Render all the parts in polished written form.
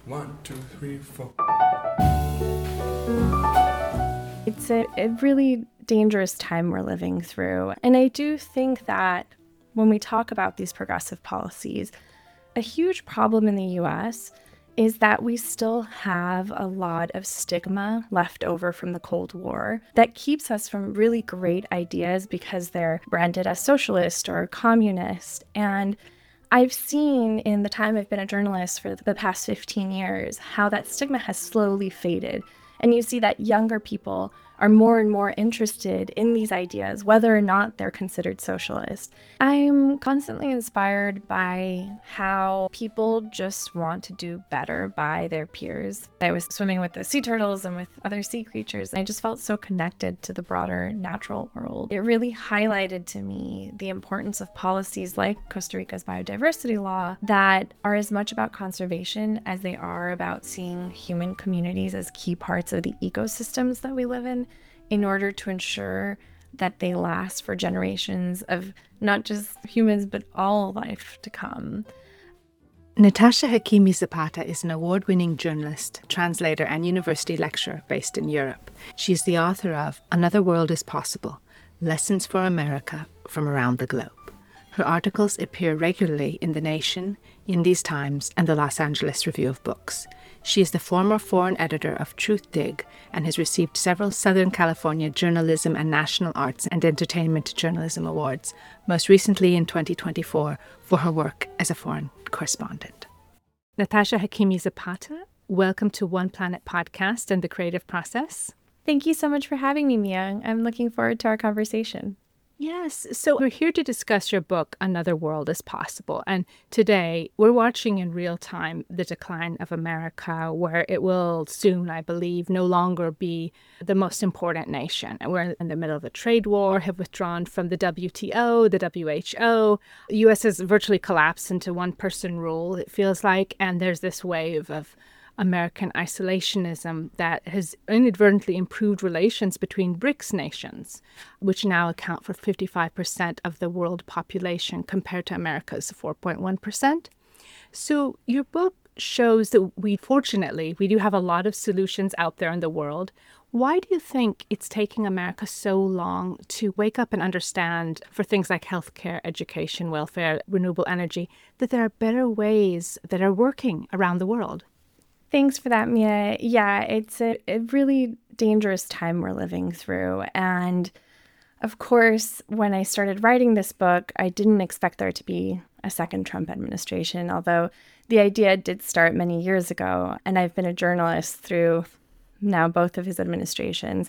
One, two, three, four. It's a really dangerous time we're living through. And I do think that when we talk about these progressive policies, a huge problem in the US is that we still have a lot of stigma left over from the Cold War that keeps us from really great ideas because they're branded as socialist or communist. And I've seen in the time I've been a journalist for the past 15 years how that stigma has slowly faded. And you see that younger people are more and more interested in these ideas, whether or not they're considered socialist. I'm constantly inspired by how people just want to do better by their peers. I was swimming with the sea turtles and with other sea creatures. I just felt so connected to the broader natural world. It really highlighted to me the importance of policies like Costa Rica's biodiversity law that are as much about conservation as they are about seeing human communities as key parts of the ecosystems that we live in order to ensure that they last for generations of not just humans, but all life to come. Natasha Hakimi Zapata is an award-winning journalist, translator, and university lecturer based in Europe. She is the author of Another World is Possible: Lessons for America from Around the Globe. Her articles appear regularly in The Nation, in These Times, and the Los Angeles Review of Books. She is the former foreign editor of Truthdig and has received several Southern California Journalism and National Arts and Entertainment Journalism Awards, most recently in 2024 for her work as a foreign correspondent. Natasha Hakimi Zapata, welcome to One Planet Podcast and The Creative Process. Thank you so much for having me, Mia. I'm looking forward to our conversation. Yes, so we're here to discuss your book, Another World is Possible. And today we're watching in real time the decline of America, where it will soon, I believe, no longer be the most important nation. And we're in the middle of a trade war, have withdrawn from the WTO, the WHO. The U.S. has virtually collapsed into one-person rule, it feels like. And there's this wave of American isolationism that has inadvertently improved relations between BRICS nations, which now account for 55% of the world population compared to America's 4.1%. So your book shows that we do have a lot of solutions out there in the world. Why do you think it's taking America so long to wake up and understand, for things like healthcare, education, welfare, renewable energy, that there are better ways that are working around the world? Thanks for that, Mia. Yeah, it's a really dangerous time we're living through. And of course, when I started writing this book, I didn't expect there to be a second Trump administration, although the idea did start many years ago. And I've been a journalist through now both of his administrations.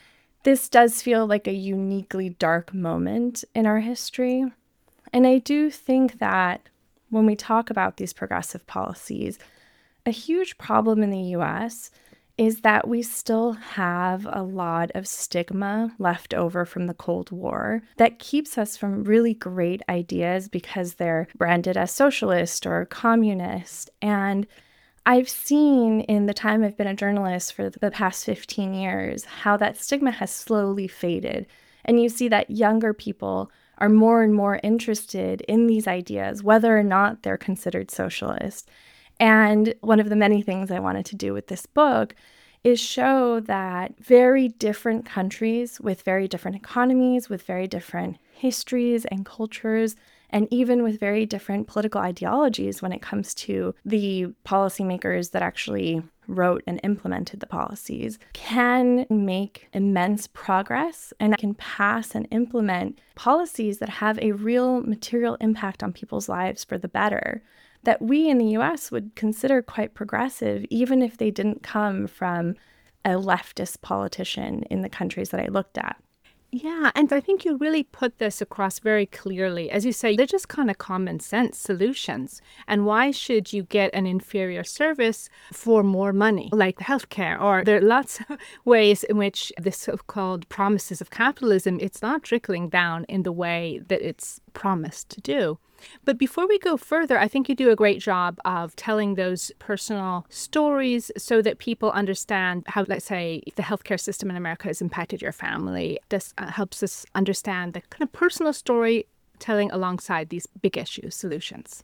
This does feel like a uniquely dark moment in our history. And I do think that when we talk about these progressive policies, a huge problem in the US is that we still have a lot of stigma left over from the Cold War that keeps us from really great ideas because they're branded as socialist or communist. And I've seen in the time I've been a journalist for the past 15 years how that stigma has slowly faded. And you see that younger people are more and more interested in these ideas, whether or not they're considered socialist. And one of the many things I wanted to do with this book is show that very different countries with very different economies, with very different histories and cultures, and even with very different political ideologies when it comes to the policymakers that actually wrote and implemented the policies, can make immense progress and can pass and implement policies that have a real material impact on people's lives for the better, that we in the US would consider quite progressive, even if they didn't come from a leftist politician in the countries that I looked at. Yeah, and I think you really put this across very clearly. As you say, they're just kind of common sense solutions. And why should you get an inferior service for more money, like healthcare? Or there are lots of ways in which this so-called promises of capitalism, it's not trickling down in the way that it's promised to do. But before we go further, I think you do a great job of telling those personal stories so that people understand how, let's say, the healthcare system in America has impacted your family. This helps us understand the kind of personal storytelling alongside these big issue solutions.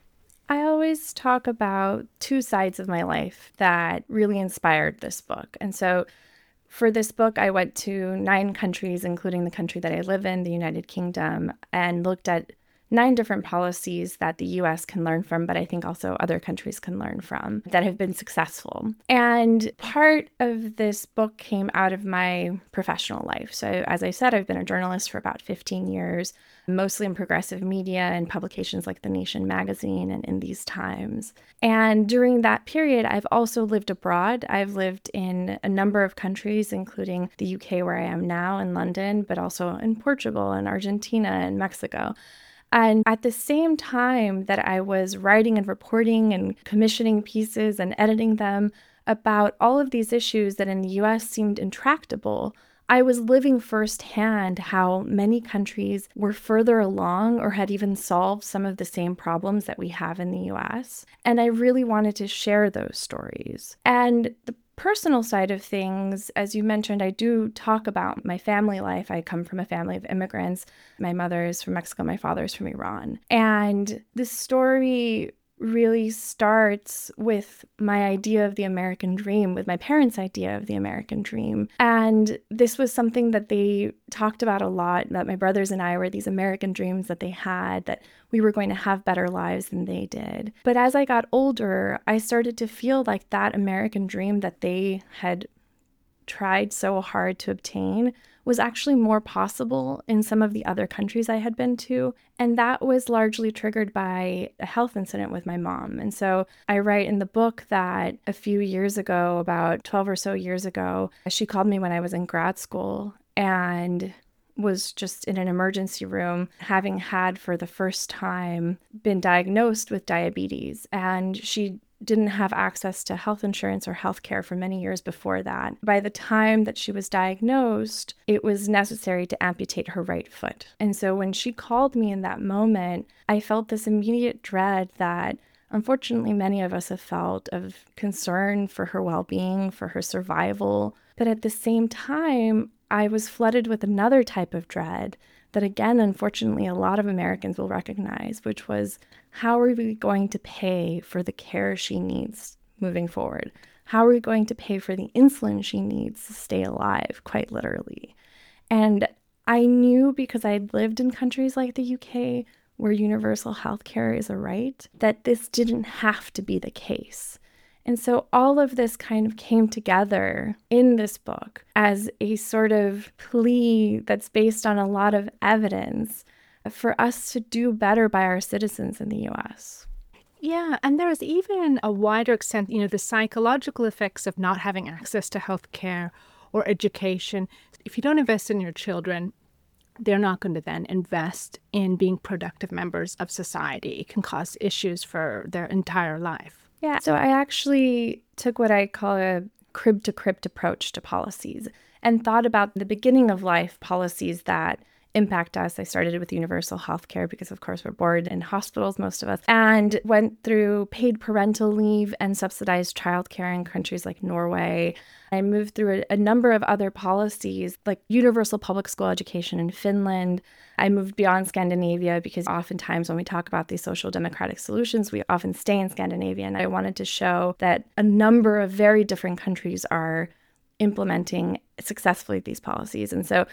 I always talk about two sides of my life that really inspired this book. And so for this book, I went to 9 countries, including the country that I live in, the United Kingdom, and looked at 9 different policies that the US can learn from, but I think also other countries can learn from that have been successful. And part of this book came out of my professional life. So, as I said, I've been a journalist for about 15 years, mostly in progressive media and publications like The Nation magazine and In These Times. And during that period, I've also lived abroad. I've lived in a number of countries, including the UK, where I am now, in London, but also in Portugal and Argentina and Mexico. And at the same time that I was writing and reporting and commissioning pieces and editing them about all of these issues that in the US seemed intractable, I was living firsthand how many countries were further along or had even solved some of the same problems that we have in the US. And I really wanted to share those stories. And the personal side of things, as you mentioned, I do talk about my family life. I come from a family of immigrants. My mother is from Mexico, my father is from Iran. And this story really starts with my idea of the American dream, with my parents' idea of the American dream. And this was something that they talked about a lot, that my brothers and I were these American dreams that they had, that we were going to have better lives than they did. But as I got older, I started to feel like that American dream that they had tried so hard to obtain was actually more possible in some of the other countries I had been to. And that was largely triggered by a health incident with my mom. And so I write in the book that a few years ago, about 12 or so years ago, she called me when I was in grad school and was just in an emergency room, having had for the first time been diagnosed with diabetes. And she didn't have access to health insurance or health care for many years before that. By the time that she was diagnosed, it was necessary to amputate her right foot. And so when she called me in that moment, I felt this immediate dread that unfortunately many of us have felt, of concern for her well-being, for her survival. But at the same time, I was flooded with another type of dread that, again, unfortunately, a lot of Americans will recognize, which was, how are we going to pay for the care she needs moving forward? How are we going to pay for the insulin she needs to stay alive, quite literally? And I knew, because I'd lived in countries like the UK, where universal health care is a right, that this didn't have to be the case. And so all of this kind of came together in this book as a sort of plea that's based on a lot of evidence for us to do better by our citizens in the US. Yeah, and there is even a wider extent, the psychological effects of not having access to health care or education. If you don't invest in your children, they're not going to then invest in being productive members of society. It can cause issues for their entire life. Yeah, so I actually took what I call a crib-to-crypt approach to policies and thought about the beginning of life policies that impact us. I started with universal health care because, of course, we're born in hospitals, most of us, and went through paid parental leave and subsidized childcare in countries like Norway. I moved through a number of other policies, like universal public school education in Finland. I moved beyond Scandinavia because oftentimes when we talk about these social democratic solutions, we often stay in Scandinavia. And I wanted to show that a number of very different countries are implementing successfully these policies. And so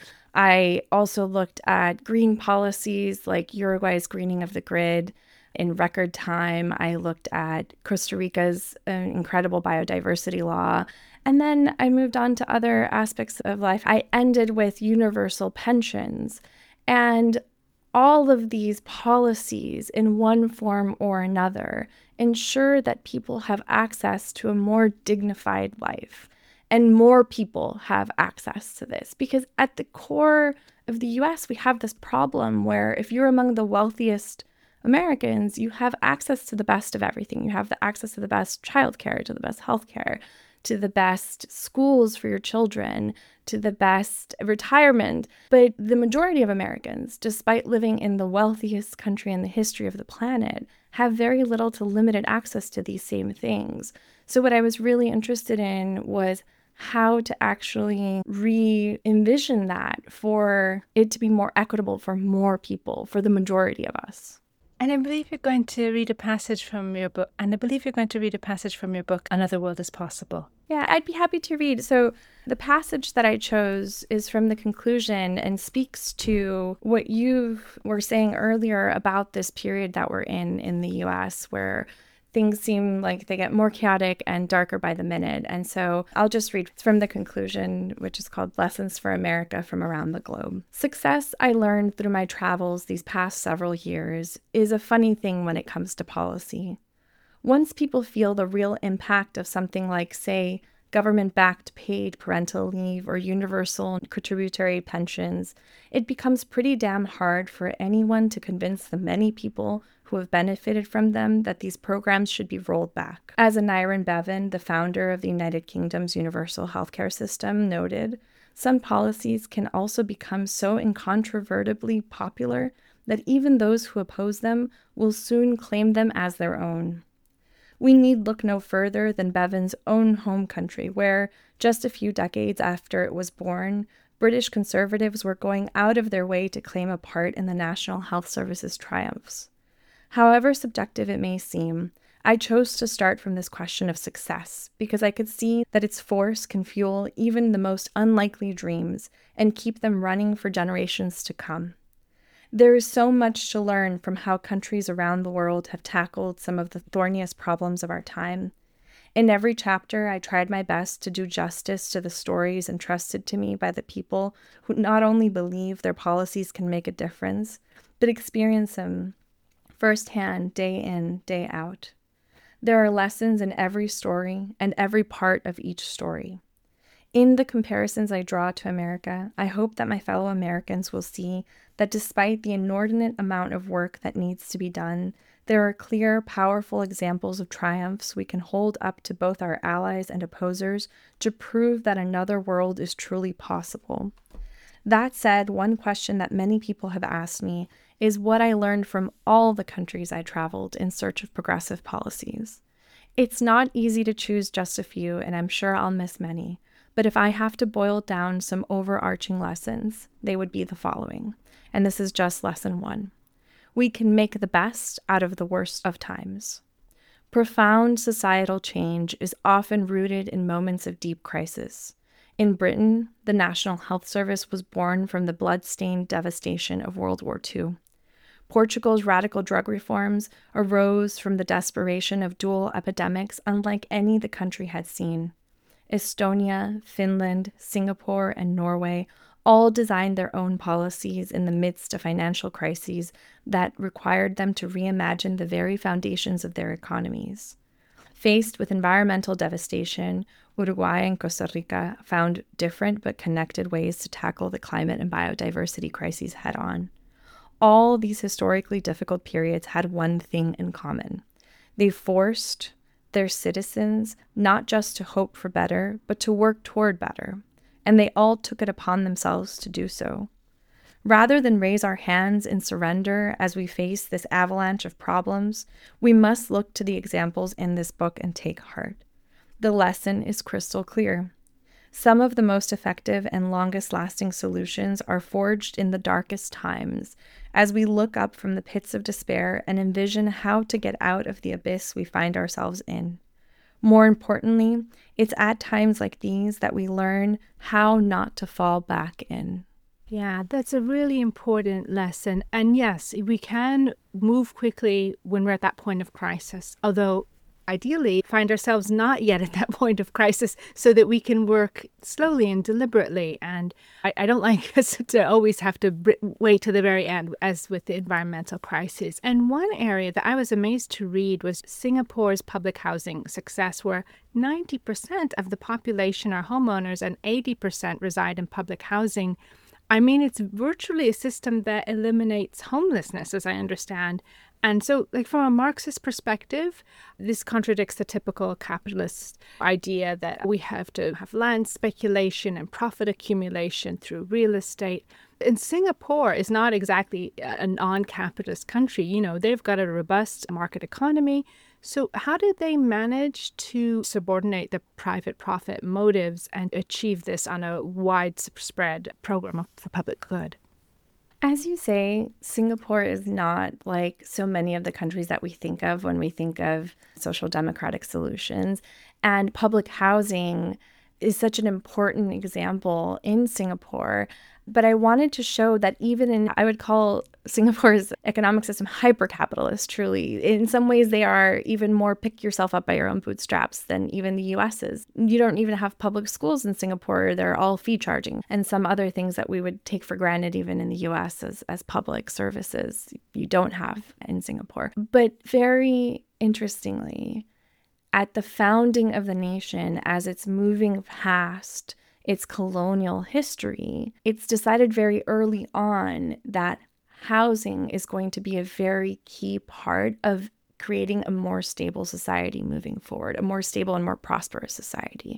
I also looked at green policies like Uruguay's greening of the grid in record time. I looked at Costa Rica's incredible biodiversity law. And then I moved on to other aspects of life. I ended with universal pensions. And all of these policies, in one form or another, ensure that people have access to a more dignified life. And more people have access to this, because at the core of the US, we have this problem where if you're among the wealthiest Americans, you have access to the best of everything. You have the access to the best childcare, to the best healthcare, to the best schools for your children, to the best retirement. But the majority of Americans, despite living in the wealthiest country in the history of the planet, have very little to limited access to these same things. So what I was really interested in was how to actually re-envision that for it to be more equitable for more people, for the majority of us. And I believe you're going to read a passage from your book. Another World is Possible. Yeah, I'd be happy to read. So the passage that I chose is from the conclusion and speaks to what you were saying earlier about this period that we're in the US, where things seem like they get more chaotic and darker by the minute. And so I'll just read from the conclusion, which is called Lessons for America from Around the Globe. Success I learned through my travels these past several years is a funny thing when it comes to policy. Once people feel the real impact of something like, say, government-backed paid parental leave or universal contributory pensions, it becomes pretty damn hard for anyone to convince the many people who have benefited from them that these programs should be rolled back. As Aneurin Bevan, the founder of the United Kingdom's universal healthcare system, noted, some policies can also become so incontrovertibly popular that even those who oppose them will soon claim them as their own. We need look no further than Bevan's own home country, where, just a few decades after it was born, British conservatives were going out of their way to claim a part in the National Health Service's triumphs. However subjective it may seem, I chose to start from this question of success because I could see that its force can fuel even the most unlikely dreams and keep them running for generations to come. There is so much to learn from how countries around the world have tackled some of the thorniest problems of our time. In every chapter, I tried my best to do justice to the stories entrusted to me by the people who not only believe their policies can make a difference, but experience them firsthand, day in, day out. There are lessons in every story and every part of each story. In the comparisons I draw to America, I hope that my fellow Americans will see that despite the inordinate amount of work that needs to be done, there are clear, powerful examples of triumphs we can hold up to both our allies and opposers to prove that another world is truly possible. That said, one question that many people have asked me is what I learned from all the countries I traveled in search of progressive policies. It's not easy to choose just a few, and I'm sure I'll miss many. But if I have to boil down some overarching lessons, they would be the following. And this is just lesson 1. We can make the best out of the worst of times. Profound societal change is often rooted in moments of deep crisis. In Britain, the National Health Service was born from the blood-stained devastation of World War II. Portugal's radical drug reforms arose from the desperation of dual epidemics unlike any the country had seen. Estonia, Finland, Singapore, and Norway all designed their own policies in the midst of financial crises that required them to reimagine the very foundations of their economies. Faced with environmental devastation, Uruguay and Costa Rica found different but connected ways to tackle the climate and biodiversity crises head-on. All these historically difficult periods had one thing in common. They forced their citizens not just to hope for better, but to work toward better, and they all took it upon themselves to do so. Rather than raise our hands in surrender as we face this avalanche of problems, we must look to the examples in this book and take heart. The lesson is crystal clear. Some of the most effective and longest-lasting solutions are forged in the darkest times, as we look up from the pits of despair and envision how to get out of the abyss we find ourselves in. More importantly, it's at times like these that we learn how not to fall back in. Yeah, that's a really important lesson. And yes, we can move quickly when we're at that point of crisis, although ideally find ourselves not yet at that point of crisis so that we can work slowly and deliberately. And I don't like us to always have to wait to the very end, as with the environmental crisis. And one area that I was amazed to read was Singapore's public housing success, where 90% of the population are homeowners and 80% reside in public housing. I mean, it's virtually a system that eliminates homelessness, as I understand. And so, from a Marxist perspective, this contradicts the typical capitalist idea that we have to have land speculation and profit accumulation through real estate. And Singapore is not exactly a non-capitalist country. You know, they've got a robust market economy. So how did they manage to subordinate the private profit motives and achieve this on a widespread program for public good? As you say, Singapore is not like so many of the countries that we think of when we think of social democratic solutions. And public housing is such an important example in Singapore. But I wanted to show that even in, I would call Singapore's economic system hyper-capitalist, truly. In some ways, they are even more pick yourself up by your own bootstraps than even the US is. You don't even have public schools in Singapore. They're all fee charging. And some other things that we would take for granted even in the US as public services, you don't have in Singapore. But very interestingly, at the founding of the nation, as it's moving past its colonial history, it's decided very early on that housing is going to be a very key part of creating a more stable society moving forward, a more stable and more prosperous society.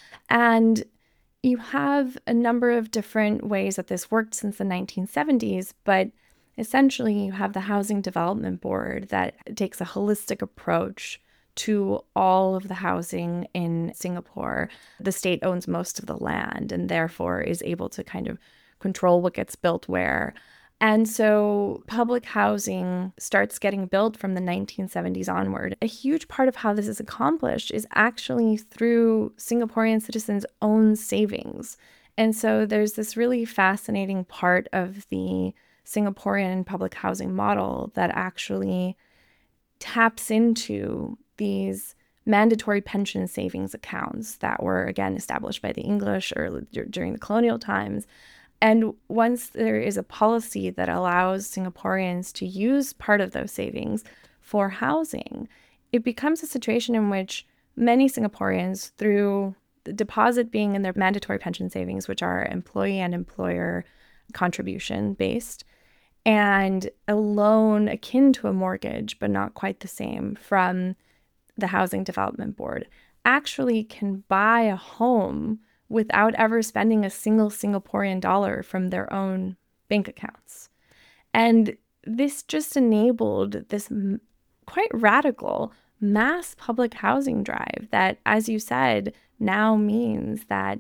And you have a number of different ways that this worked since the 1970s, but essentially you have the Housing Development Board that takes a holistic approach to all of the housing in Singapore. The state owns most of the land and therefore is able to kind of control what gets built where. And so public housing starts getting built from the 1970s onward. A huge part of how this is accomplished is actually through Singaporean citizens' own savings. And so there's this really fascinating part of the Singaporean public housing model that actually taps into these mandatory pension savings accounts that were, again, established by the English during the colonial times. And once there is a policy that allows Singaporeans to use part of those savings for housing, it becomes a situation in which many Singaporeans, through the deposit being in their mandatory pension savings, which are employee and employer contribution based, and a loan akin to a mortgage, but not quite the same, from the Housing Development Board, actually can buy a home without ever spending a single Singaporean dollar from their own bank accounts. And this just enabled this quite radical mass public housing drive that, as you said, now means that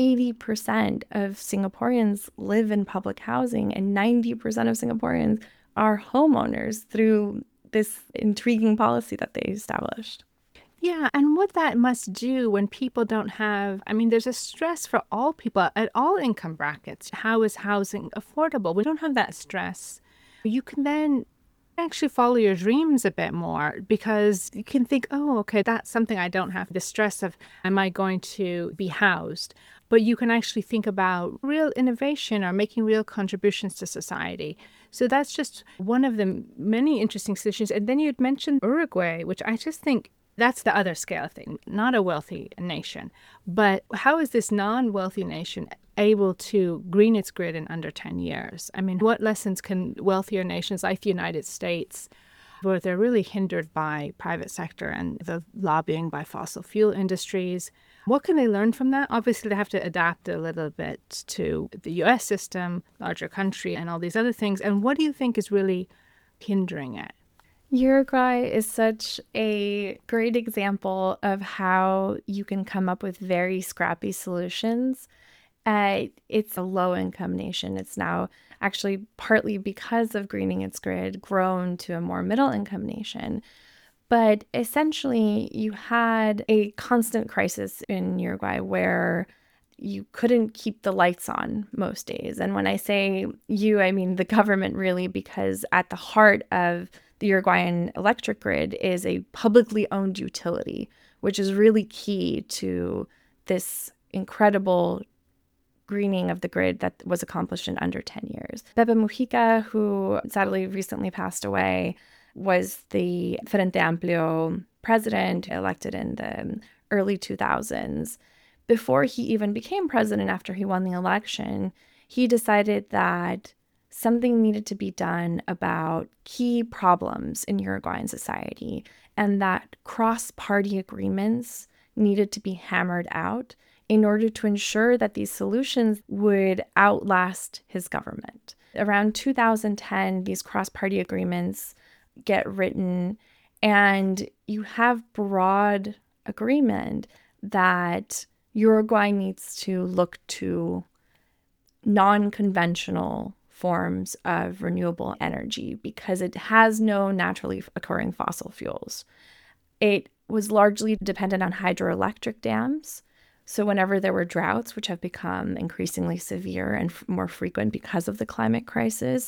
80% of Singaporeans live in public housing and 90% of Singaporeans are homeowners through this intriguing policy that they established. Yeah, and what that must do when people don't have, I mean, there's a stress for all people at all income brackets. How is housing affordable? We don't have that stress. You can then actually follow your dreams a bit more because you can think, oh, okay, that's something I don't have the stress of, am I going to be housed? But you can actually think about real innovation or making real contributions to society. So that's just one of the many interesting solutions. And then you had mentioned Uruguay, which I just think that's the other scale thing, not a wealthy nation. But how is this non-wealthy nation able to green its grid in under 10 years? I mean, what lessons can wealthier nations like the United States, where they're really hindered by private sector and the lobbying by fossil fuel industries, what can they learn from that? Obviously, they have to adapt a little bit to the US system, larger country, and all these other things. And what do you think is really hindering it? Uruguay is such a great example of how you can come up with very scrappy solutions. It's a low-income nation. It's now actually partly because of greening its grid grown to a more middle-income nation. But essentially, you had a constant crisis in Uruguay where you couldn't keep the lights on most days. And when I say you, I mean the government really, because at the heart of the Uruguayan electric grid is a publicly owned utility, which is really key to this incredible greening of the grid that was accomplished in under 10 years. Pepe Mujica, who sadly recently passed away, was the Frente Amplio president elected in the early 2000s. Before he even became president, after he won the election, he decided that something needed to be done about key problems in Uruguayan society, and that cross-party agreements needed to be hammered out in order to ensure that these solutions would outlast his government. Around 2010, these cross-party agreements get written, and you have broad agreement that Uruguay needs to look to non-conventional forms of renewable energy because it has no naturally occurring fossil fuels. It was largely dependent on hydroelectric dams. So whenever there were droughts, which have become increasingly severe and more frequent because of the climate crisis,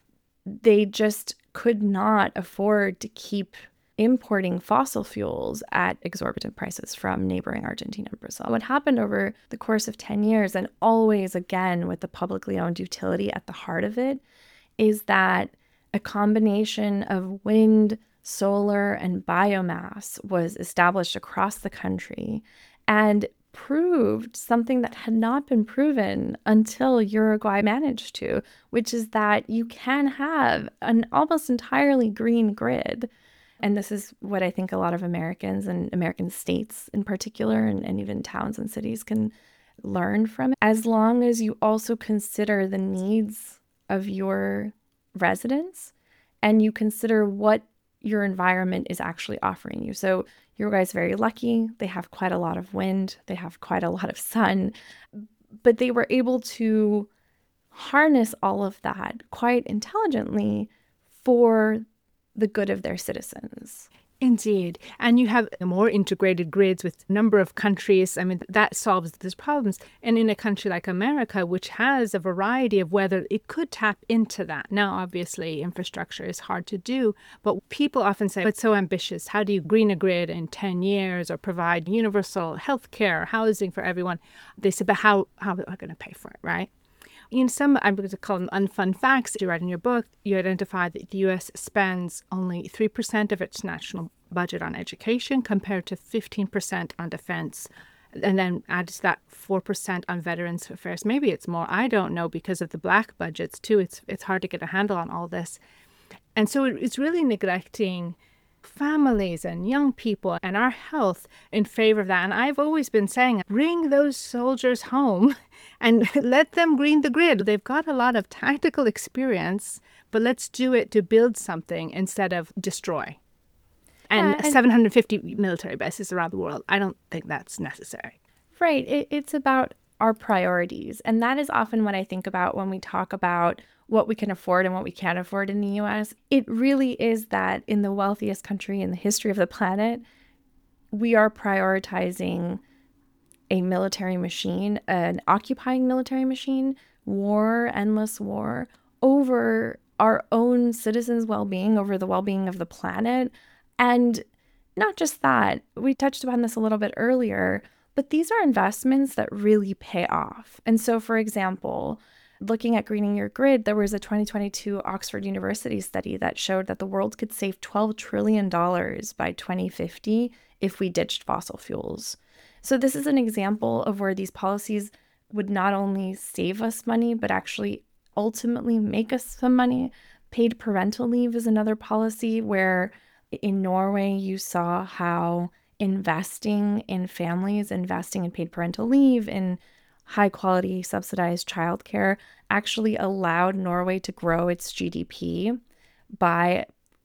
they just could not afford to keep importing fossil fuels at exorbitant prices from neighboring Argentina and Brazil. What happened over the course of 10 years, and always again with the publicly owned utility at the heart of it, is that a combination of wind, solar, and biomass was established across the country and proved something that had not been proven until Uruguay managed to, which is that you can have an almost entirely green grid. And this is what I think a lot of Americans and American states in particular, and even towns and cities can learn from it, as long as you also consider the needs of your residents and you consider what your environment is actually offering you. So Uruguay is very lucky. They have quite a lot of wind. They have quite a lot of sun. But they were able to harness all of that quite intelligently for the good of their citizens. Indeed. And you have more integrated grids with a number of countries. I mean, that solves these problems. And in a country like America, which has a variety of weather, it could tap into that. Now, obviously, infrastructure is hard to do, but people often say, it's so ambitious. How do you green a grid in 10 years or provide universal health care, housing for everyone? They say, but how are we going to pay for it, right? In some, I'm going to call them unfun facts, you write in your book, you identify that the U.S. spends only 3% of its national budget on education compared to 15% on defense, and then adds that 4% on veterans affairs. Maybe it's more, I don't know, because of the black budgets too. It's hard to get a handle on all this. And so it's really neglecting families and young people and our health in favor of that. And I've always been saying, bring those soldiers home and let them green the grid. They've got a lot of tactical experience, but let's do it to build something instead of destroy. And 750 military bases around the world, I don't think that's necessary. Right. It's about our priorities. And that is often what I think about when we talk about what we can afford and what we can't afford in the U.S. It really is that in the wealthiest country in the history of the planet, we are prioritizing a military machine, an occupying military machine, war, endless war, over our own citizens' well-being, over the well-being of the planet. And not just that, we touched upon this a little bit earlier, but these are investments that really pay off. And so, for example, looking at greening your grid, there was a 2022 Oxford University study that showed that the world could save $12 trillion by 2050 if we ditched fossil fuels. So this is an example of where these policies would not only save us money, but actually ultimately make us some money. Paid parental leave is another policy where in Norway, you saw how investing in families, investing in paid parental leave, in high quality subsidized childcare actually allowed Norway to grow its GDP by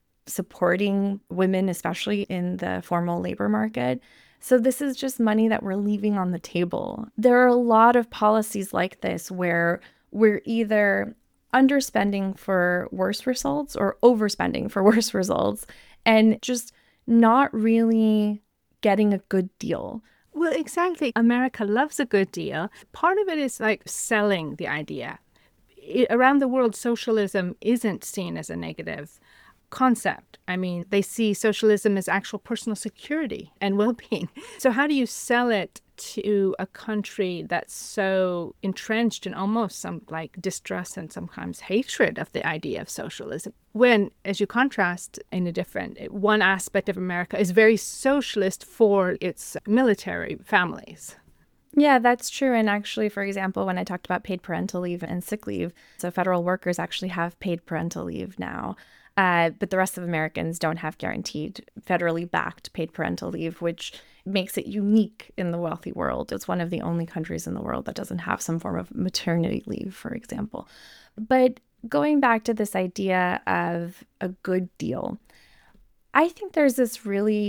supporting women, especially in the formal labor market. So this is just money that we're leaving on the table. There are a lot of policies like this where we're either underspending for worse results or overspending for worse results and just not really getting a good deal. Well, exactly. America loves a good deal. Part of it is like selling the idea. Around the world, socialism isn't seen as a negative concept. I mean, they see socialism as actual personal security and well-being. So how do you sell it to a country that's so entrenched in almost some like distrust and sometimes hatred of the idea of socialism? When, as you contrast in a different, one aspect of America is very socialist for its military families. Yeah, that's true. And actually, for example, when I talked about paid parental leave and sick leave, so federal workers actually have paid parental leave now. But the rest of Americans don't have guaranteed federally backed paid parental leave, which makes it unique in the wealthy world. It's one of the only countries in the world that doesn't have some form of maternity leave, for example. But going back to this idea of a good deal, I think there's this really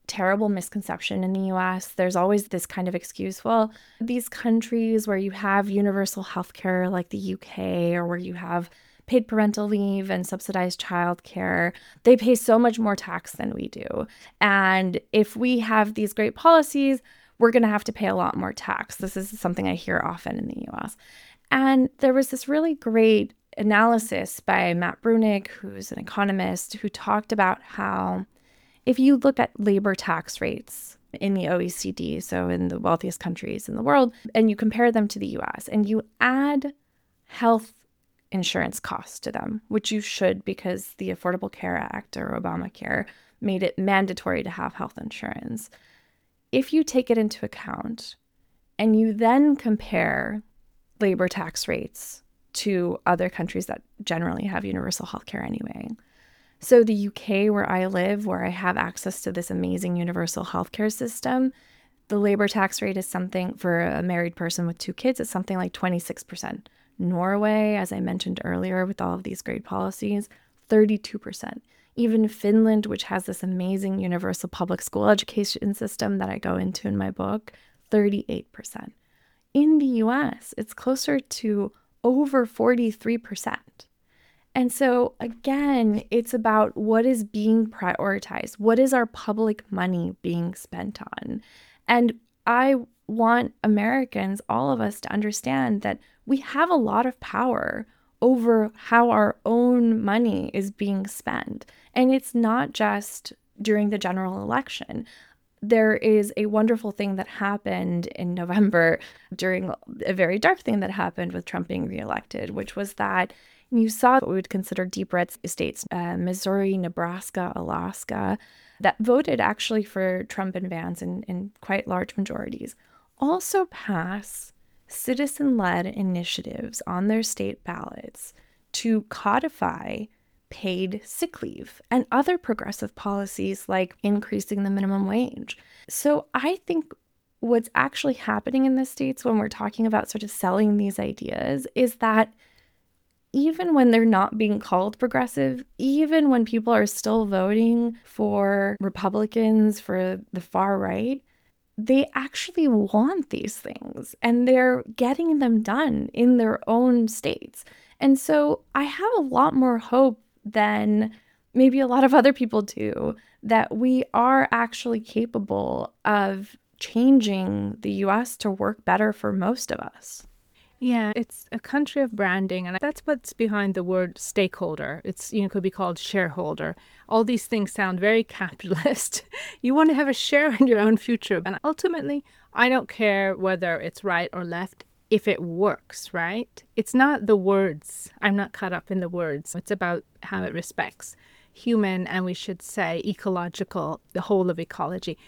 terrible misconception in the US. There's always this kind of excuse, well, these countries where you have universal healthcare like the UK, or where you have paid parental leave and subsidized childcare, they pay so much more tax than we do. And if we have these great policies, we're going to have to pay a lot more tax. This is something I hear often in the US. And there was this really great analysis by Matt Bruenig, who's an economist, who talked about how if you look at labor tax rates in the OECD, so in the wealthiest countries in the world, and you compare them to the US, and you add health insurance costs to them, which you should because the Affordable Care Act or Obamacare made it mandatory to have health insurance. If you take it into account and you then compare labor tax rates to other countries that generally have universal healthcare anyway. So the UK, where I live, where I have access to this amazing universal healthcare system, the labor tax rate is something, for a married person with 2 kids, it's something like 26%. Norway, as I mentioned earlier, with all of these great policies, 32%. Even Finland, which has this amazing universal public school education system that I go into in my book, 38%. In the US, it's closer to over 43%. And so again, it's about what is being prioritized. What is our public money being spent on? And I want Americans, all of us, to understand that we have a lot of power over how our own money is being spent. And it's not just during the general election. There is a wonderful thing that happened in November during a very dark thing that happened with Trump being reelected, which was that you saw what we would consider deep red states, Missouri, Nebraska, Alaska, that voted actually for Trump and Vance in quite large majorities, also pass citizen-led initiatives on their state ballots to codify paid sick leave and other progressive policies like increasing the minimum wage. So I think what's actually happening in the states when we're talking about sort of selling these ideas is that even when they're not being called progressive, even when people are still voting for Republicans, for the far right, they actually want these things and they're getting them done in their own states. And so I have a lot more hope than maybe a lot of other people do that we are actually capable of changing the US to work better for most of us. Yeah, it's a country of branding, and that's what's behind the word stakeholder. It's, could be called shareholder. All these things sound very capitalist. You want to have a share in your own future. And ultimately, I don't care whether it's right or left if it works, right? It's not the words. I'm not caught up in the words. It's about how it respects human, and we should say ecological, the whole of ecology.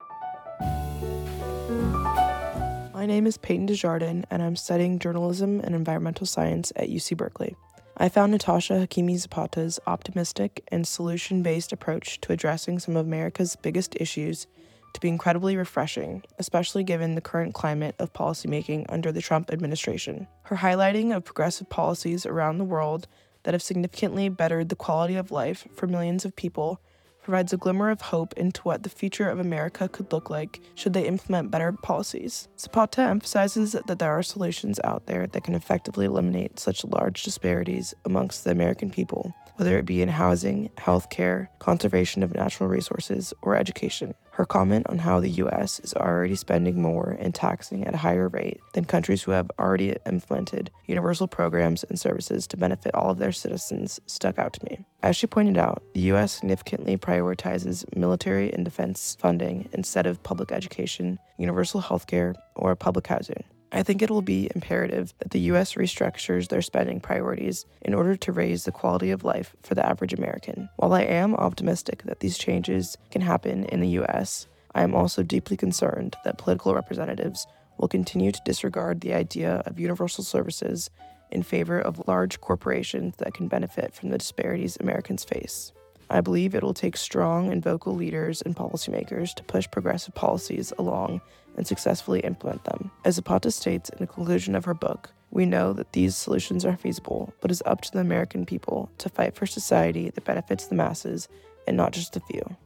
My name is Peyton Desjardins, and I'm studying journalism and environmental science at UC Berkeley. I found Natasha Hakimi Zapata's optimistic and solution-based approach to addressing some of America's biggest issues to be incredibly refreshing, especially given the current climate of policymaking under the Trump administration. Her highlighting of progressive policies around the world that have significantly bettered the quality of life for millions of people provides a glimmer of hope into what the future of America could look like should they implement better policies. Zapata emphasizes that there are solutions out there that can effectively eliminate such large disparities amongst the American people, whether it be in housing, healthcare, conservation of natural resources, or education. Her comment on how the U.S. is already spending more and taxing at a higher rate than countries who have already implemented universal programs and services to benefit all of their citizens stuck out to me. As she pointed out, the U.S. significantly prioritizes military and defense funding instead of public education, universal healthcare, or public housing. I think it will be imperative that the U.S. restructures their spending priorities in order to raise the quality of life for the average American. While I am optimistic that these changes can happen in the U.S., I am also deeply concerned that political representatives will continue to disregard the idea of universal services in favor of large corporations that can benefit from the disparities Americans face. I believe it will take strong and vocal leaders and policymakers to push progressive policies along and successfully implement them. As Zapata states in the conclusion of her book, we know that these solutions are feasible, but it's up to the American people to fight for society that benefits the masses and not just a few.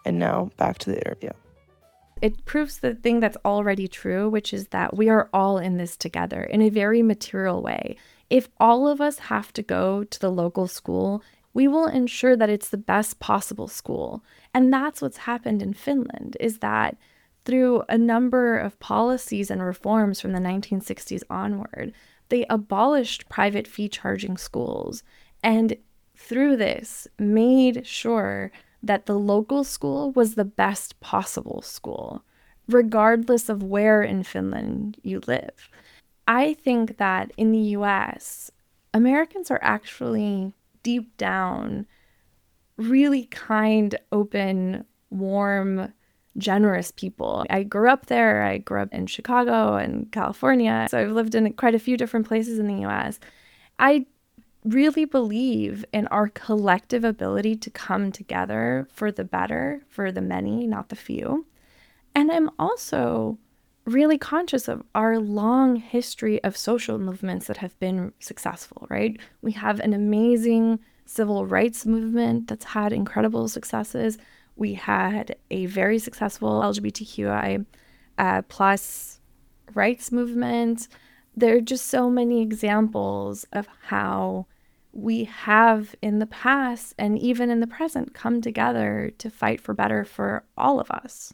And now back to the interview. It proves the thing that's already true, which is that we are all in this together in a very material way. If all of us have to go to the local school, we will ensure that it's the best possible school. And that's what's happened in Finland, is that through a number of policies and reforms from the 1960s onward, they abolished private fee charging schools, and through this made sure that the local school was the best possible school, regardless of where in Finland you live. I think that in the US, Americans are actually deep down really kind, open, warm, generous people. I grew up there. I grew up in Chicago and California. So I've lived in quite a few different places in the US. I really believe in our collective ability to come together for the better, for the many, not the few. And I'm also really conscious of our long history of social movements that have been successful, right? We have an amazing civil rights movement that's had incredible successes. We had a very successful LGBTQI plus rights movement. There are just so many examples of how we have in the past and even in the present come together to fight for better for all of us.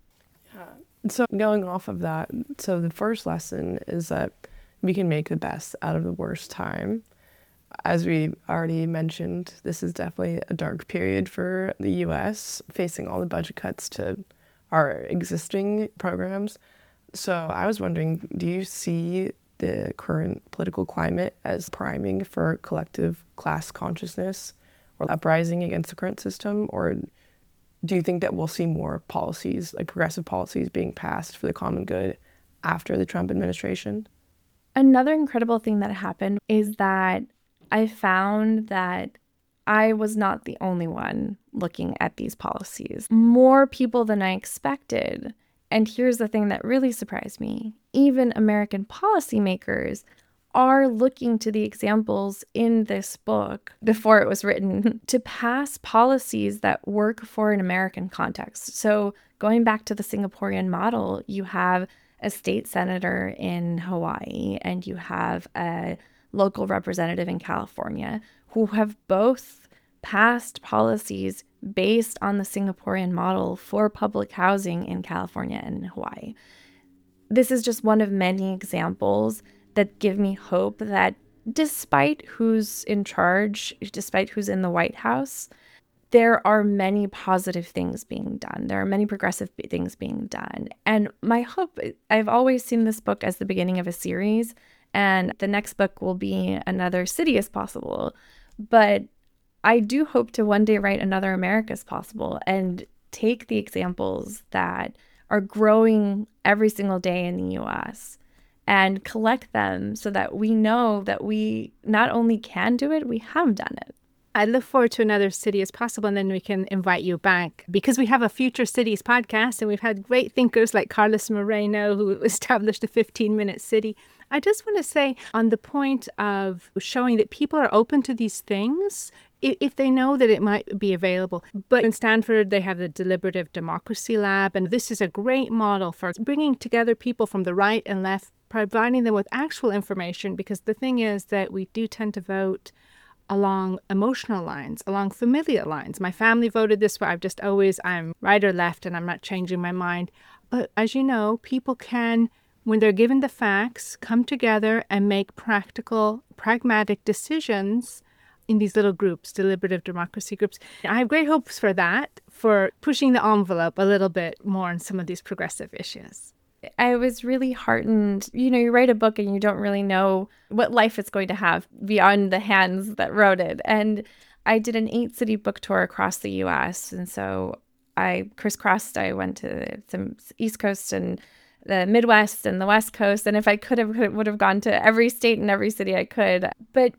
So going off of that, so the first lesson is that we can make the best out of the worst time. As we already mentioned, this is definitely a dark period for the U.S., facing all the budget cuts to our existing programs. So I was wondering, do you see the current political climate as priming for collective class consciousness or uprising against the current system? Or do you think that we'll see more policies, like progressive policies, being passed for the common good after the Trump administration? Another incredible thing that happened is that I found that I was not the only one looking at these policies. More people than I expected. And here's the thing that really surprised me. Even American policymakers are looking to the examples in this book before it was written to pass policies that work for an American context. So going back to the Singaporean model, you have a state senator in Hawaii and you have a local representative in California who have both passed policies based on the Singaporean model for public housing in California and Hawaii. This is just one of many examples that give me hope that despite who's in charge, despite who's in the White House, there are many positive things being done. There are many progressive things being done. And my hope, I've always seen this book as the beginning of a series, and the next book will be another City as Possible. But I do hope to one day write another America as Possible and take the examples that are growing every single day in the US and collect them so that we know that we not only can do it, we have done it. I look forward to another City as Possible, and then we can invite you back because we have a Future Cities podcast and we've had great thinkers like Carlos Moreno, who established the 15-minute city. I just want to say on the point of showing that people are open to these things if they know that it might be available. But in Stanford, they have the Deliberative Democracy Lab, and this is a great model for bringing together people from the right and left, providing them with actual information, because the thing is that we do tend to vote along emotional lines, along familiar lines. My family voted this way. I'm right or left, and I'm not changing my mind. But as you know, people can, when they're given the facts, come together and make practical, pragmatic decisions in these little groups, deliberative democracy groups. I have great hopes for that, for pushing the envelope a little bit more on some of these progressive issues. I was really heartened. You write a book and you don't really know what life it's going to have beyond the hands that wrote it. And I did an 8-city book tour across the U.S. And so I crisscrossed. I went to the East Coast and the Midwest and the West Coast. And if I would have gone to every state and every city I could. But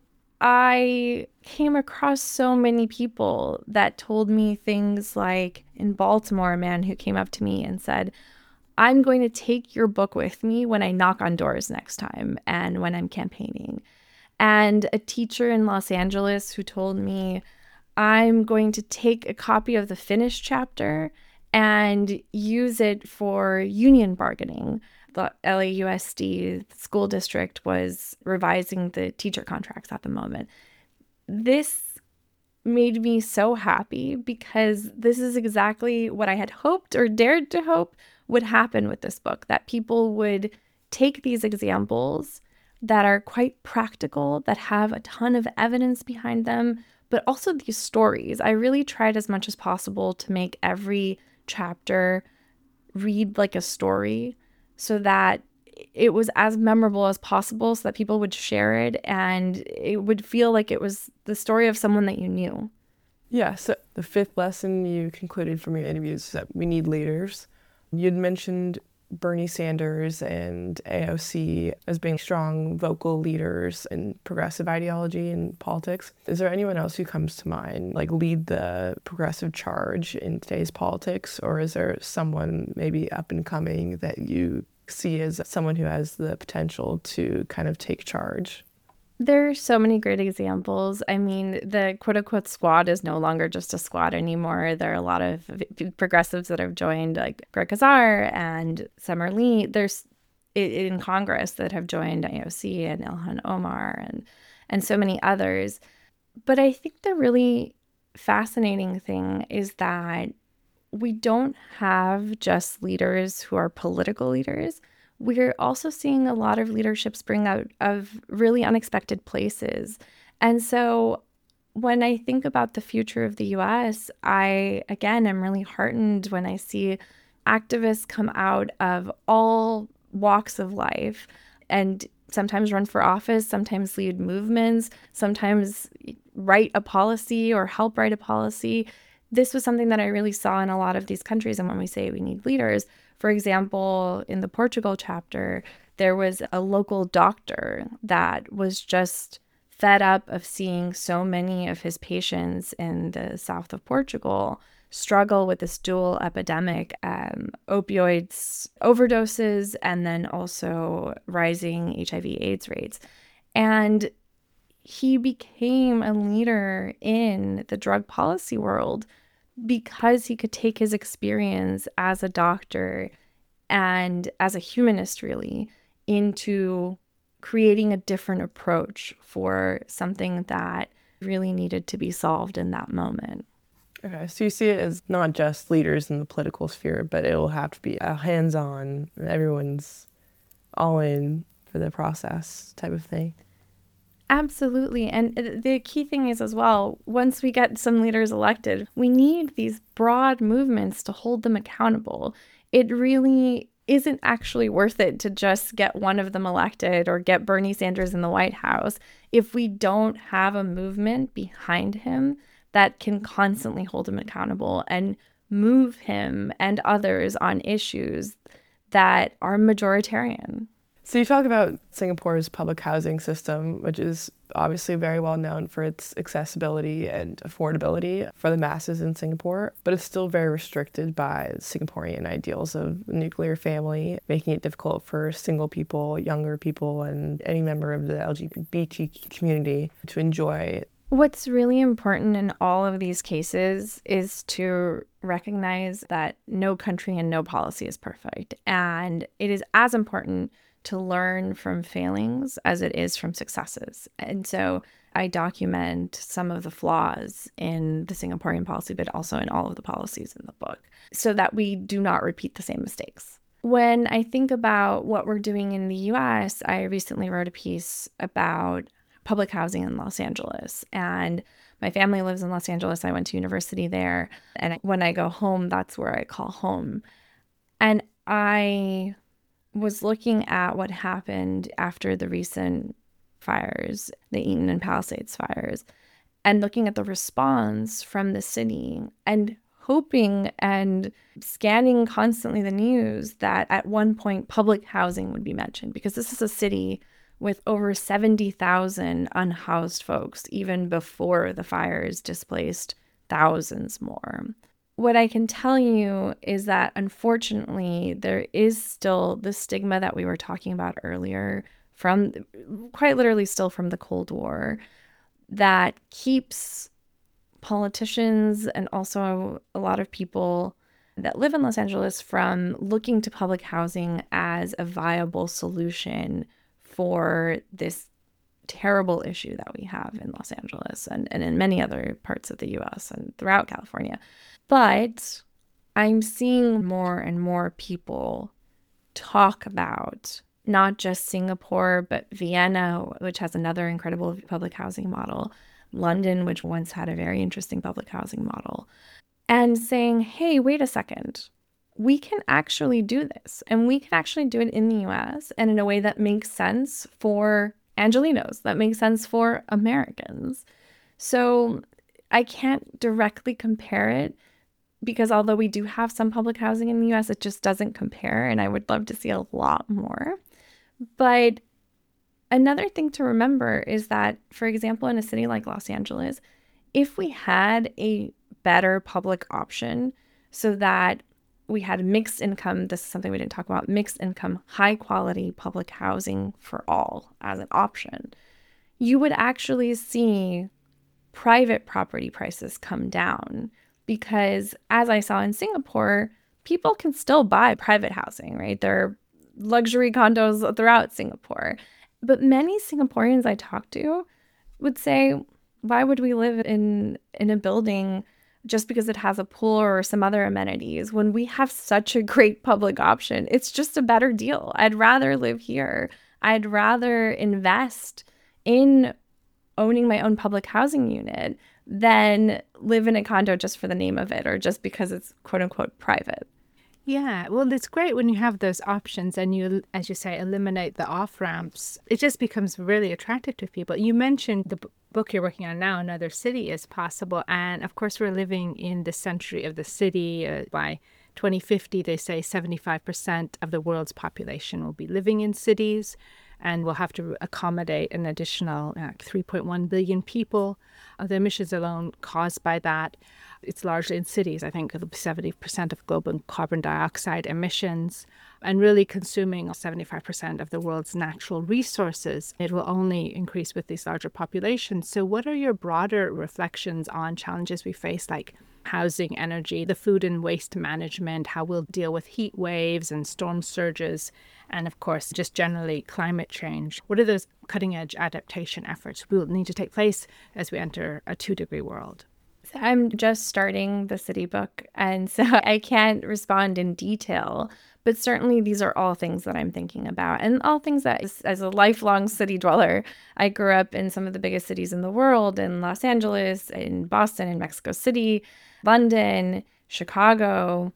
I came across so many people that told me things like, in Baltimore, a man who came up to me and said, I'm going to take your book with me when I knock on doors next time and when I'm campaigning. And a teacher in Los Angeles who told me, I'm going to take a copy of the finished chapter and use it for union bargaining. The LAUSD school district was revising the teacher contracts at the moment. This made me so happy because this is exactly what I had hoped or dared to hope would happen with this book, that people would take these examples that are quite practical, that have a ton of evidence behind them, but also these stories. I really tried as much as possible to make every chapter read like a story so that it was as memorable as possible, so that people would share it and it would feel like it was the story of someone that you knew. Yeah, so the fifth lesson you concluded from your interviews is that we need leaders. You'd mentioned Bernie Sanders and AOC as being strong vocal leaders in progressive ideology and politics. Is there anyone else who comes to mind, like lead the progressive charge in today's politics? Or is there someone maybe up and coming that you see as someone who has the potential to kind of take charge? There are so many great examples. I mean, the quote-unquote squad is no longer just a squad anymore. There are a lot of progressives that have joined, like Greg Casar and Summer Lee. There's in Congress that have joined AOC and Ilhan Omar and so many others. But I think the really fascinating thing is that we don't have just leaders who are political leaders. We're also seeing a lot of leadership spring out of really unexpected places. And so when I think about the future of the US, I, again, am really heartened when I see activists come out of all walks of life and sometimes run for office, sometimes lead movements, sometimes write a policy or help write a policy. This was something that I really saw in a lot of these countries. And when we say we need leaders, for example, in the Portugal chapter, there was a local doctor that was just fed up of seeing so many of his patients in the south of Portugal struggle with this dual epidemic, opioids overdoses, and then also rising HIV/AIDS rates. And he became a leader in the drug policy world because he could take his experience as a doctor and as a humanist, really, into creating a different approach for something that really needed to be solved in that moment. Okay, so you see it as not just leaders in the political sphere, but it will have to be a hands-on, everyone's all in for the process type of thing. Absolutely. And the key thing is as well, once we get some leaders elected, we need these broad movements to hold them accountable. It really isn't actually worth it to just get one of them elected or get Bernie Sanders in the White House if we don't have a movement behind him that can constantly hold him accountable and move him and others on issues that are majoritarian. So you talk about Singapore's public housing system, which is obviously very well known for its accessibility and affordability for the masses in Singapore, but it's still very restricted by Singaporean ideals of nuclear family, making it difficult for single people, younger people, and any member of the LGBT community to enjoy. What's really important in all of these cases is to recognize that no country and no policy is perfect. And it is as important to learn from failings as it is from successes. And so I document some of the flaws in the Singaporean policy, but also in all of the policies in the book, so that we do not repeat the same mistakes. When I think about what we're doing in the US, I recently wrote a piece about public housing in Los Angeles. And my family lives in Los Angeles. I went to university there. And when I go home, that's where I call home. And I was looking at what happened after the recent fires, the Eaton and Palisades fires, and looking at the response from the city and hoping and scanning constantly the news that at one point public housing would be mentioned, because this is a city with over 70,000 unhoused folks, even before the fires displaced thousands more. What I can tell you is that, unfortunately, there is still the stigma that we were talking about earlier, from quite literally still from the Cold War, that keeps politicians and also a lot of people that live in Los Angeles from looking to public housing as a viable solution for this terrible issue that we have in Los Angeles and in many other parts of the US and throughout California. But I'm seeing more and more people talk about not just Singapore, but Vienna, which has another incredible public housing model, London, which once had a very interesting public housing model, and saying, hey, wait a second, we can actually do this. And we can actually do it in the US and in a way that makes sense for Angelenos, that makes sense for Americans. So I can't directly compare it because although we do have some public housing in the US, it just doesn't compare. And I would love to see a lot more. But another thing to remember is that, for example, in a city like Los Angeles, if we had a better public option so that we had mixed income, this is something we didn't talk about, mixed income, high quality public housing for all as an option, you would actually see private property prices come down because, as I saw in Singapore, people can still buy private housing, right? There are luxury condos throughout Singapore. But many Singaporeans I talk to would say, why would we live in a building just because it has a pool or some other amenities when we have such a great public option? It's just a better deal. I'd rather live here. I'd rather invest in owning my own public housing unit than live in a condo just for the name of it or just because it's quote unquote private. Yeah, well, it's great when you have those options and you, as you say, eliminate the off-ramps. It just becomes really attractive to people. You mentioned the book you're working on now, Another City is Possible. And of course, we're living in the century of the city. By 2050, they say 75% of the world's population will be living in cities. And we'll have to accommodate an additional 3.1 billion people. The emissions alone caused by that, it's largely in cities. I think it'll be 70% of global carbon dioxide emissions and really consuming 75% of the world's natural resources. It will only increase with these larger populations. So what are your broader reflections on challenges we face, like housing, energy, the food and waste management, how we'll deal with heat waves and storm surges, and of course, just generally climate change? What are those cutting-edge adaptation efforts will need to take place as we enter a 2-degree world? I'm just starting the city book, and so I can't respond in detail, but certainly these are all things that I'm thinking about, and all things that, as a lifelong city dweller, I grew up in some of the biggest cities in the world, in Los Angeles, in Boston, in Mexico City, London, Chicago.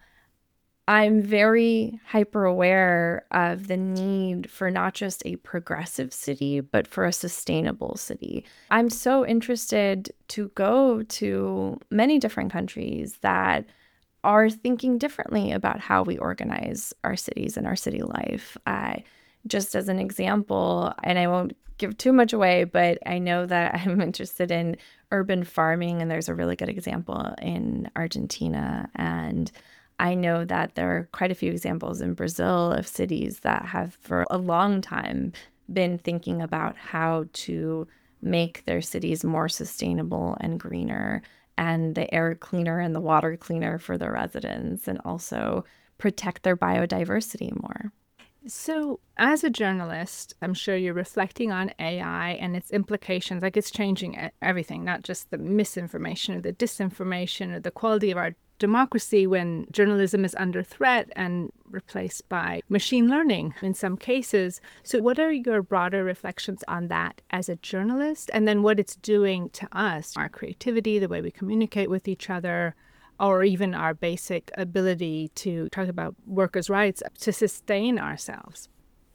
I'm very hyper aware of the need for not just a progressive city, but for a sustainable city. I'm so interested to go to many different countries that are thinking differently about how we organize our cities and our city life. Just as an example, and I won't give too much away, but I know that I'm interested in urban farming, and there's a really good example in Argentina. And I know that there are quite a few examples in Brazil of cities that have for a long time been thinking about how to make their cities more sustainable and greener, and the air cleaner and the water cleaner for the residents, and also protect their biodiversity more. So as a journalist, I'm sure you're reflecting on AI and its implications, like it's changing everything, not just the misinformation or the disinformation or the quality of our democracy when journalism is under threat and replaced by machine learning in some cases. So what are your broader reflections on that as a journalist, and then what it's doing to us, our creativity, the way we communicate with each other, or even our basic ability to talk about workers' rights to sustain ourselves?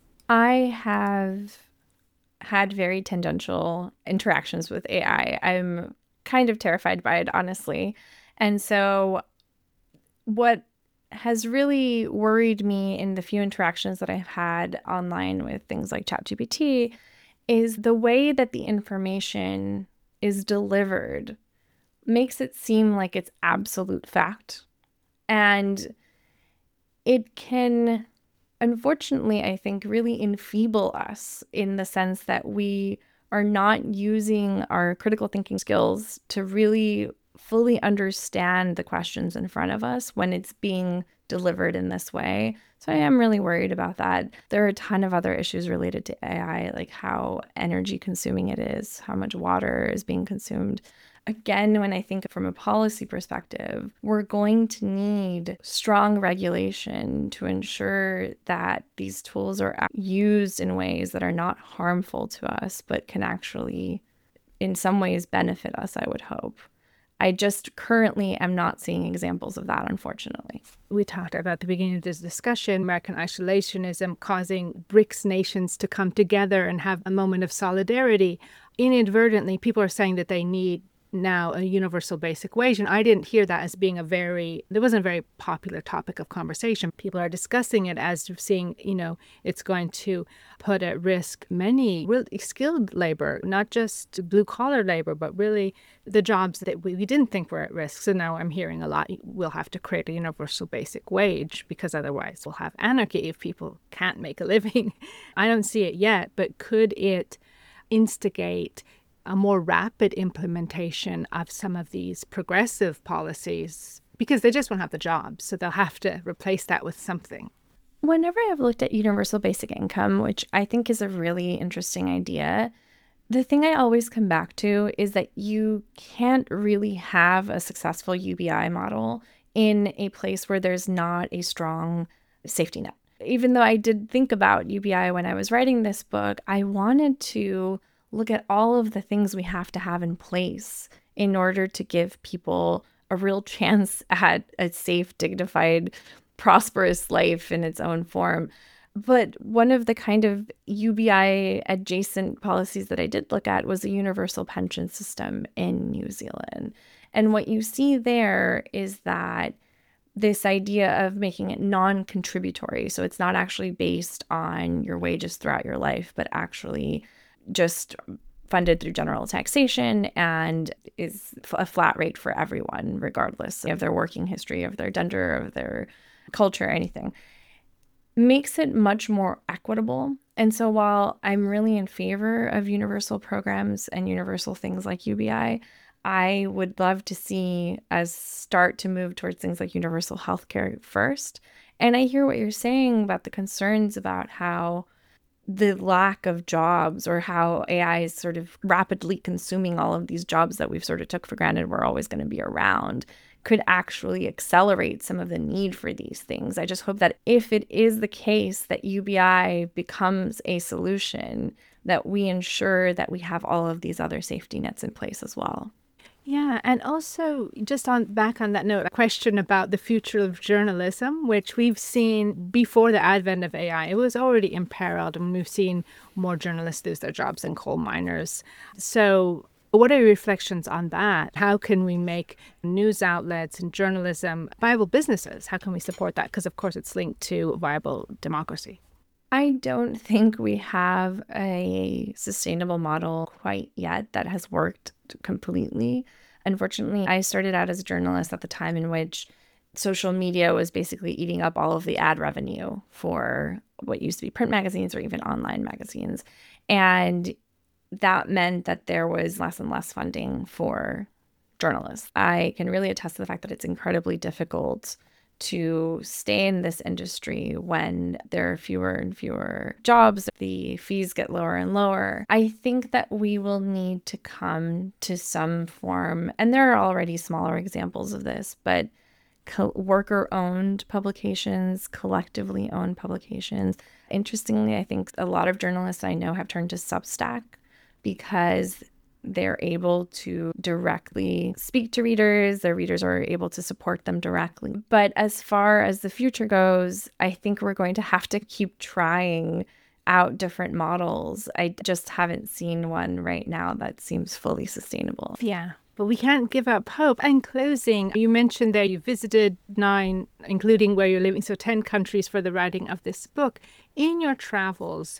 I have had very tangential interactions with AI. I'm kind of terrified by it, honestly. And so what has really worried me in the few interactions that I've had online with things like ChatGPT is the way that the information is delivered makes it seem like it's absolute fact. And it can, unfortunately, I think, really enfeeble us in the sense that we are not using our critical thinking skills to really fully understand the questions in front of us when it's being delivered in this way. So I am really worried about that. There are a ton of other issues related to AI, like how energy consuming it is, how much water is being consumed. Again, when I think from a policy perspective, we're going to need strong regulation to ensure that these tools are used in ways that are not harmful to us, but can actually, in some ways, benefit us, I would hope. I just currently am not seeing examples of that, unfortunately. We talked about at the beginning of this discussion, American isolationism causing BRICS nations to come together and have a moment of solidarity. Inadvertently, people are saying that they need now a universal basic wage. And I didn't hear that as being there wasn't a very popular topic of conversation. People are discussing it as seeing, it's going to put at risk many really skilled labor, not just blue collar labor, but really the jobs that we didn't think were at risk. So now I'm hearing a lot, we'll have to create a universal basic wage because otherwise we'll have anarchy if people can't make a living. I don't see it yet, but could it instigate a more rapid implementation of some of these progressive policies, because they just won't have the jobs, so they'll have to replace that with something. Whenever I've looked at universal basic income, which I think is a really interesting idea, the thing I always come back to is that you can't really have a successful UBI model in a place where there's not a strong safety net. Even though I did think about UBI when I was writing this book, I wanted to look at all of the things we have to have in place in order to give people a real chance at a safe, dignified, prosperous life in its own form. But one of the kind of UBI adjacent policies that I did look at was a universal pension system in New Zealand. And what you see there is that this idea of making it non-contributory, so it's not actually based on your wages throughout your life, but actually just funded through general taxation and is a flat rate for everyone, regardless of their working history, of their gender, of their culture, anything, makes it much more equitable. And so while I'm really in favor of universal programs and universal things like UBI, I would love to see us start to move towards things like universal healthcare first. And I hear what you're saying about the concerns about how the lack of jobs, or how AI is sort of rapidly consuming all of these jobs that we've sort of took for granted were always going to be around, could actually accelerate some of the need for these things. I just hope that if it is the case that UBI becomes a solution, that we ensure that we have all of these other safety nets in place as well. Yeah, and also just back on that note, a question about the future of journalism, which we've seen before the advent of AI. It was already imperiled, and we've seen more journalists lose their jobs than coal miners. So what are your reflections on that? How can we make news outlets and journalism viable businesses? How can we support that? Because, of course, it's linked to viable democracy. I don't think we have a sustainable model quite yet that has worked completely. Unfortunately, I started out as a journalist at the time in which social media was basically eating up all of the ad revenue for what used to be print magazines or even online magazines. And that meant that there was less and less funding for journalists. I can really attest to the fact that it's incredibly difficult to stay in this industry when there are fewer and fewer jobs, the fees get lower and lower. I think that we will need to come to some form, and there are already smaller examples of this, but worker-owned publications, collectively owned publications. Interestingly, I think a lot of journalists I know have turned to Substack because they're able to directly speak to readers. Their readers are able to support them directly. But as far as the future goes, I think we're going to have to keep trying out different models. I just haven't seen one right now that seems fully sustainable. Yeah, but we can't give up hope. In closing, you mentioned that you visited 9, including where you're living, so 10 countries for the writing of this book. In your travels,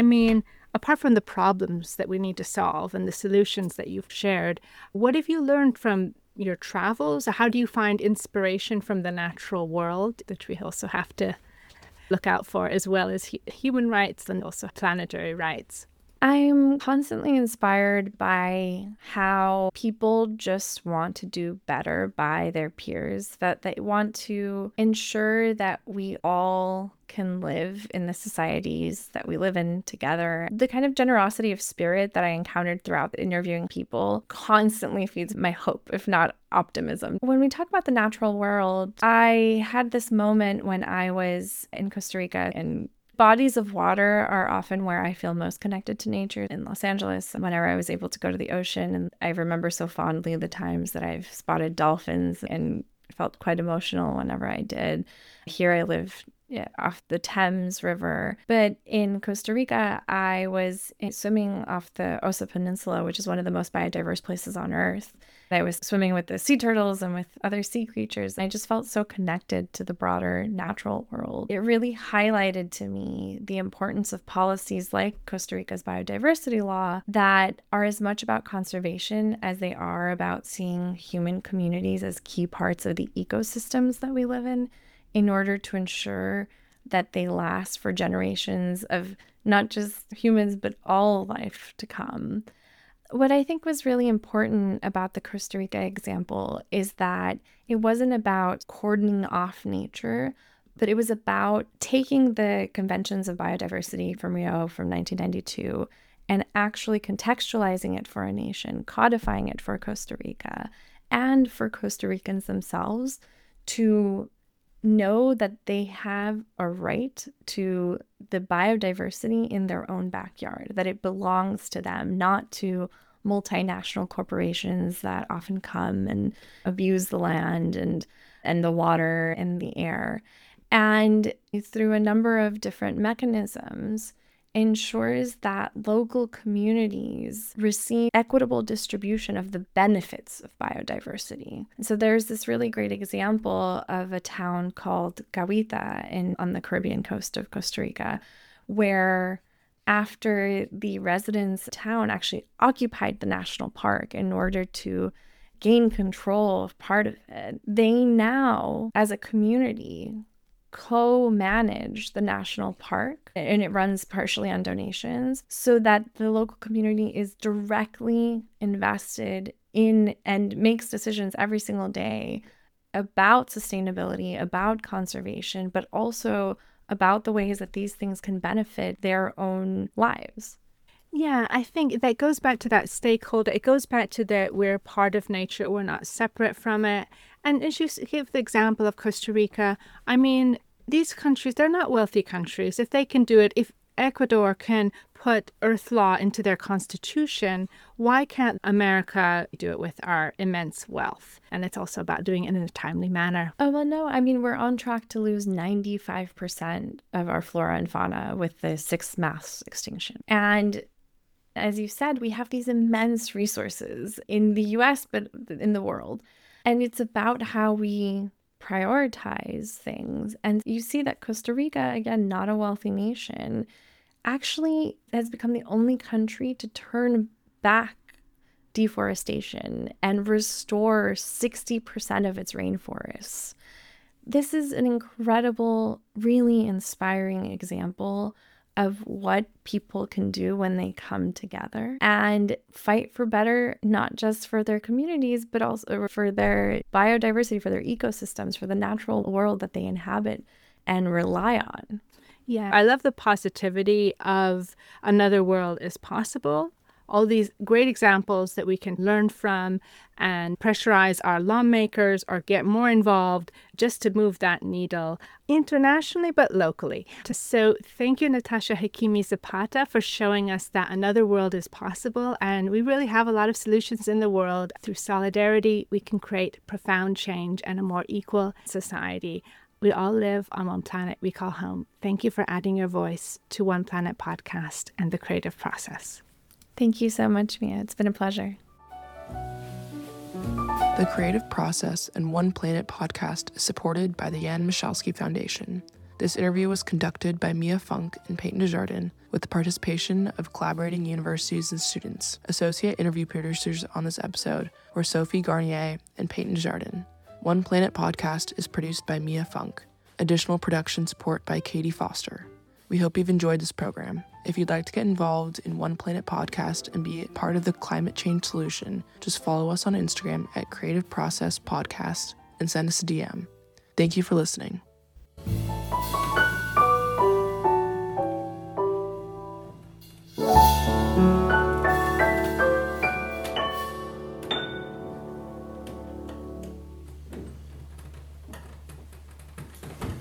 apart from the problems that we need to solve and the solutions that you've shared, what have you learned from your travels? How do you find inspiration from the natural world, which we also have to look out for, as well as human rights and also planetary rights? I'm constantly inspired by how people just want to do better by their peers, that they want to ensure that we all can live in the societies that we live in together. The kind of generosity of spirit that I encountered throughout interviewing people constantly feeds my hope, if not optimism. When we talk about the natural world, I had this moment when I was in Costa Rica, and bodies of water are often where I feel most connected to nature. In Los Angeles, whenever I was able to go to the ocean, and I remember so fondly the times that I've spotted dolphins and felt quite emotional whenever I did. Here I live off the Thames River. But in Costa Rica, I was swimming off the Osa Peninsula, which is one of the most biodiverse places on Earth. I was swimming with the sea turtles and with other sea creatures. I just felt so connected to the broader natural world. It really highlighted to me the importance of policies like Costa Rica's biodiversity law that are as much about conservation as they are about seeing human communities as key parts of the ecosystems that we live in order to ensure that they last for generations of not just humans, but all life to come. What I think was really important about the Costa Rica example is that it wasn't about cordoning off nature, but it was about taking the conventions of biodiversity from Rio from 1992 and actually contextualizing it for a nation, codifying it for Costa Rica and for Costa Ricans themselves to know that they have a right to the biodiversity in their own backyard, that it belongs to them, not to multinational corporations that often come and abuse the land and the water and the air. And through a number of different mechanisms, ensures that local communities receive equitable distribution of the benefits of biodiversity. And so there's this really great example of a town called Cahuita on the Caribbean coast of Costa Rica, where after the residents of the town actually occupied the national park in order to gain control of part of it, they now, as a community, co-manage the national park, and it runs partially on donations so that the local community is directly invested in and makes decisions every single day about sustainability, about conservation, but also about the ways that these things can benefit their own lives. Yeah, I think that goes back to that stakeholder. It goes back to that we're part of nature, we're not separate from it. And as you give the example of Costa Rica, I mean, these countries, they're not wealthy countries. If they can do it, if Ecuador can put Earth law into their constitution, why can't America do it with our immense wealth? And it's also about doing it in a timely manner. Oh, well, no, I mean, we're on track to lose 95% of our flora and fauna with the sixth mass extinction. And as you said, we have these immense resources in the US, but in the world. And it's about how we prioritize things. And you see that Costa Rica, again, not a wealthy nation, actually has become the only country to turn back deforestation and restore 60% of its rainforests. This is an incredible, really inspiring example of what people can do when they come together and fight for better, not just for their communities, but also for their biodiversity, for their ecosystems, for the natural world that they inhabit and rely on. Yeah, I love the positivity of another world is possible. All these great examples that we can learn from and pressurize our lawmakers or get more involved just to move that needle internationally, but locally. So thank you, Natasha Hakimi Zapata, for showing us that another world is possible. And we really have a lot of solutions in the world. Through solidarity, we can create profound change and a more equal society. We all live on one planet we call home. Thank you for adding your voice to One Planet Podcast and the creative process. Thank you so much, Mia. It's been a pleasure. The Creative Process and One Planet Podcast is supported by the Jan Michalski Foundation. This interview was conducted by Mia Funk and Peyton Desjardins with the participation of collaborating universities and students. Associate interview producers on this episode were Sophie Garnier and Peyton Desjardins. One Planet Podcast is produced by Mia Funk. Additional production support by Katie Foster. We hope you've enjoyed this program. If you'd like to get involved in One Planet Podcast and be part of the climate change solution, just follow us on Instagram at Creative Process Podcast and send us a DM. Thank you for listening.